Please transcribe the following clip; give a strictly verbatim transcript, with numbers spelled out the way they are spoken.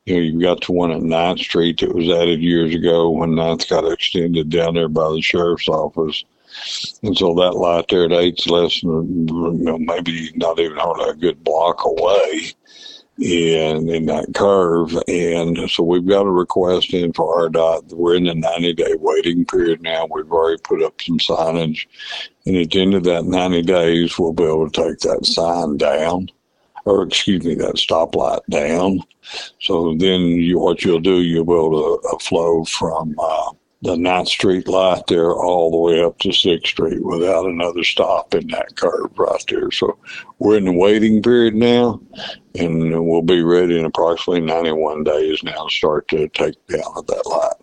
You know, you've got the one at Ninth Street that was added years ago when Ninth got extended down there by the sheriff's office. And so that light there at eight's less than, you know, maybe not even hardly a good block away in in that curve. And so we've got a request in for R D O T. We're in the ninety day waiting period now. We've already put up some signage. And at the end of that ninety days, we'll be able to take that sign down, or excuse me, that stoplight down. So then you, what you'll do, you'll be able to uh, flow from uh, the Ninth Street light there all the way up to Sixth Street without another stop in that curve right there. So we're in the waiting period now, and we'll be ready in approximately ninety-one days now to start to take down of that light.